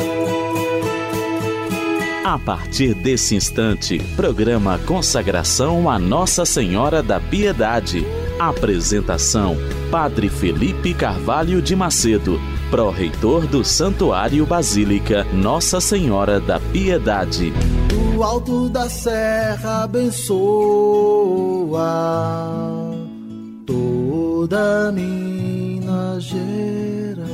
A partir desse instante, programa Consagração a Nossa Senhora da Piedade. Apresentação: Padre Felipe Carvalho de Macedo, pró-reitor do Santuário Basílica Nossa Senhora da Piedade. Do alto da serra abençoa toda Minas Gerais.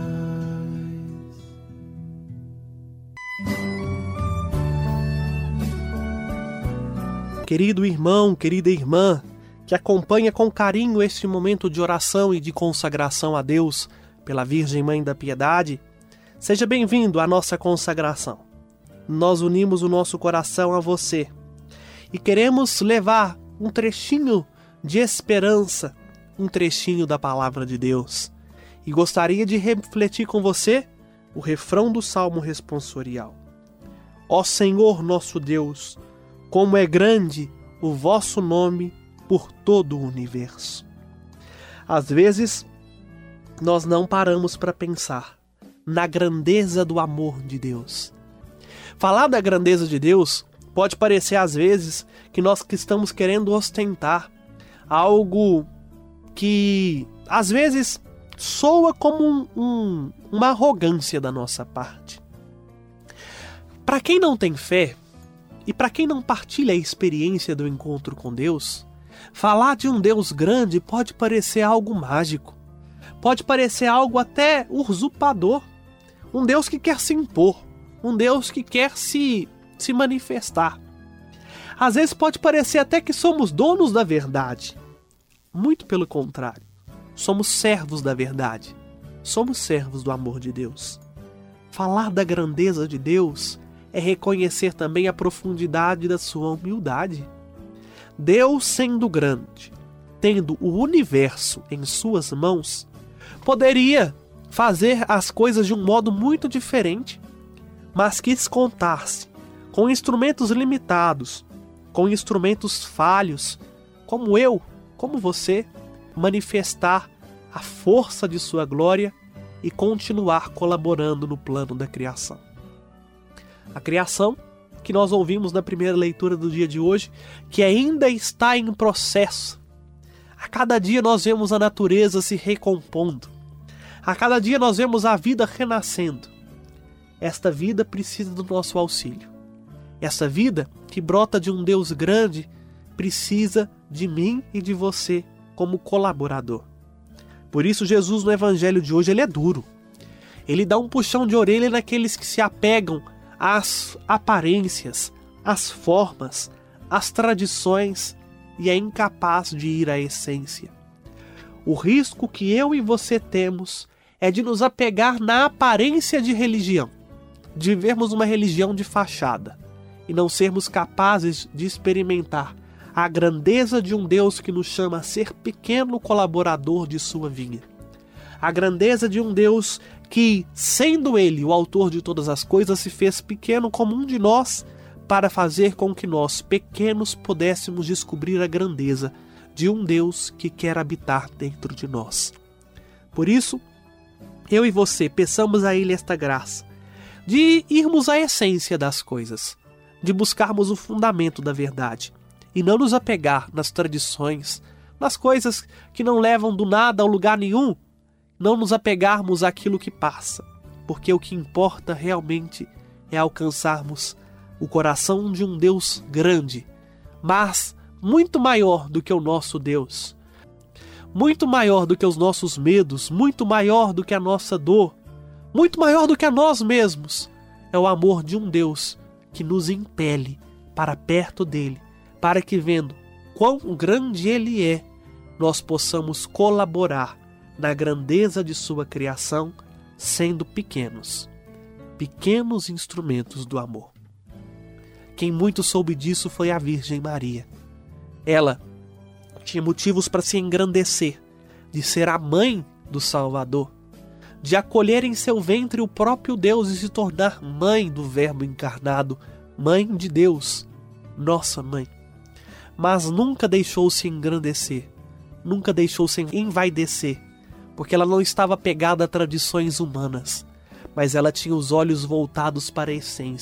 Querido irmão, querida irmã, que acompanha com carinho este momento de oração e de consagração a Deus pela Virgem Mãe da Piedade, seja bem-vindo à nossa consagração. Nós unimos o nosso coração a você e queremos levar um trechinho de esperança, um trechinho da Palavra de Deus. E gostaria de refletir com você o refrão do Salmo responsorial. Ó Senhor nosso Deus, como é grande o vosso nome por todo o universo. Às vezes, nós não paramos para pensar na grandeza do amor de Deus. Falar da grandeza de Deus pode parecer às vezes que nós estamos querendo ostentar algo que às vezes soa como uma arrogância da nossa parte. Para quem não tem fé e para quem não partilha a experiência do encontro com Deus, falar de um Deus grande pode parecer algo mágico, pode parecer algo até usurpador, um Deus que quer se impor, um Deus que quer se manifestar. Às vezes pode parecer até que somos donos da verdade. Muito pelo contrário, somos servos da verdade, somos servos do amor de Deus. Falar da grandeza de Deus é reconhecer também a profundidade da sua humildade. Deus, sendo grande, tendo o universo em suas mãos, poderia fazer as coisas de um modo muito diferente, mas quis contar-se com instrumentos limitados, com instrumentos falhos, como eu, como você, manifestar a força de sua glória e continuar colaborando no plano da criação. A criação que nós ouvimos na primeira leitura do dia de hoje, que ainda está em processo. A cada dia nós vemos a natureza se recompondo. A cada dia nós vemos a vida renascendo. Esta vida precisa do nosso auxílio. Essa vida que brota de um Deus grande precisa de mim e de você como colaborador. Por isso Jesus no Evangelho de hoje ele é duro. Ele dá um puxão de orelha naqueles que se apegam às aparências, às formas, às tradições e é incapaz de ir à essência. O risco que eu e você temos é de nos apegar na aparência de religião, de vermos uma religião de fachada e não sermos capazes de experimentar a grandeza de um Deus que nos chama a ser pequeno colaborador de sua vinha. A grandeza de um Deus que, sendo Ele o autor de todas as coisas, se fez pequeno como um de nós para fazer com que nós, pequenos, pudéssemos descobrir a grandeza de um Deus que quer habitar dentro de nós. Por isso, eu e você peçamos a Ele esta graça de irmos à essência das coisas, de buscarmos o fundamento da verdade e não nos apegar nas tradições, nas coisas que não levam do nada ao lugar nenhum, não nos apegarmos àquilo que passa, porque o que importa realmente é alcançarmos o coração de um Deus grande, mas muito maior do que o nosso Deus, muito maior do que os nossos medos, muito maior do que a nossa dor, muito maior do que a nós mesmos. É o amor de um Deus que nos impele para perto dele, para que, vendo quão grande ele é, nós possamos colaborar na grandeza de sua criação, sendo pequenos instrumentos do amor. Quem muito soube disso foi a Virgem Maria. Ela tinha motivos para se engrandecer, de ser a mãe do Salvador, de acolher em seu ventre o próprio Deus e se tornar mãe do Verbo encarnado, mãe de Deus, nossa mãe. Mas nunca deixou-se engrandecer, nunca deixou-se envaidecer, porque ela não estava pegada a tradições humanas, mas ela tinha os olhos voltados para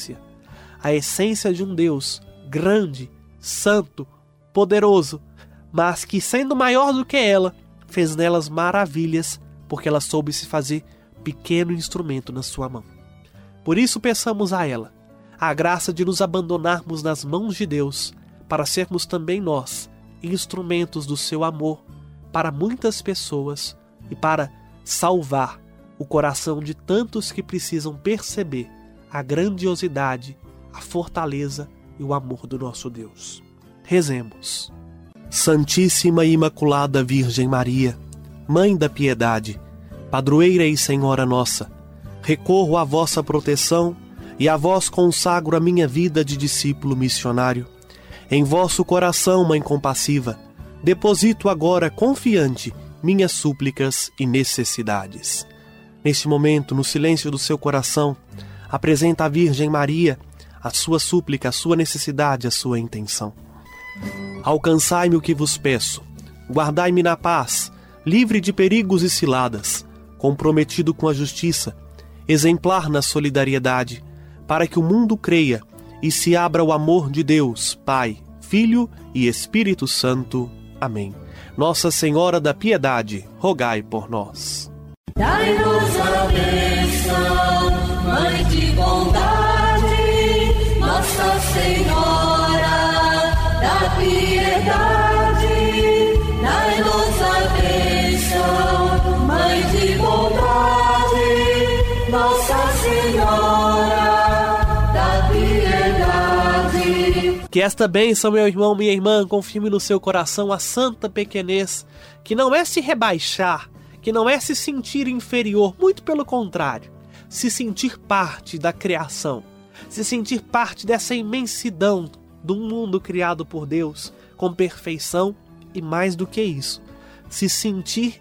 a essência de um Deus grande, santo, poderoso, mas que, sendo maior do que ela, fez nelas maravilhas, porque ela soube se fazer pequeno instrumento na sua mão. Por isso peçamos a ela a graça de nos abandonarmos nas mãos de Deus, para sermos também nós instrumentos do seu amor para muitas pessoas e para salvar o coração de tantos que precisam perceber a grandiosidade, a fortaleza e o amor do nosso Deus. Rezemos. Santíssima e Imaculada Virgem Maria, Mãe da Piedade, Padroeira e Senhora nossa, recorro à vossa proteção e a vós consagro a minha vida de discípulo missionário. Em vosso coração, Mãe compassiva, deposito agora confiante minhas súplicas e necessidades. Neste momento, no silêncio do seu coração, apresenta à Virgem Maria a sua súplica, a sua necessidade, a sua intenção. Alcançai-me o que vos peço, guardai-me na paz, livre de perigos e ciladas, comprometido com a justiça, exemplar na solidariedade, para que o mundo creia e se abra o amor de Deus, Pai, Filho e Espírito Santo. Amém. Nossa Senhora da Piedade, rogai por nós. Dai-nos a bênção, Mãe de bondade, Nossa Senhora da Piedade. Dai-nos a bênção, Mãe de bondade, Nossa Senhora da Piedade. Que esta bênção, meu irmão, minha irmã, confirme no seu coração a santa pequenez, que não é se rebaixar, que não é se sentir inferior, muito pelo contrário, se sentir parte da criação, se sentir parte dessa imensidão do mundo criado por Deus, com perfeição e, mais do que isso, se sentir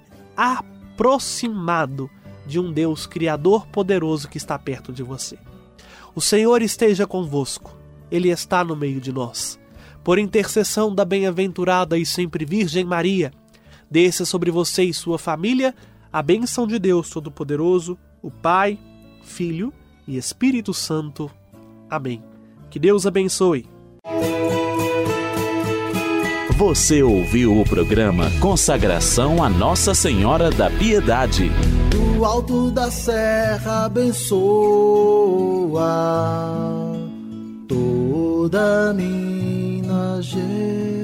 aproximado de um Deus criador poderoso que está perto de você. O Senhor esteja convosco, Ele está no meio de nós. Por intercessão da bem-aventurada e sempre Virgem Maria, desça sobre você e sua família a bênção de Deus Todo-Poderoso, o Pai, Filho e Espírito Santo. Amém. Que Deus abençoe. Você ouviu o programa Consagração a Nossa Senhora da Piedade. Do alto da serra abençoa toda Minas Gerais.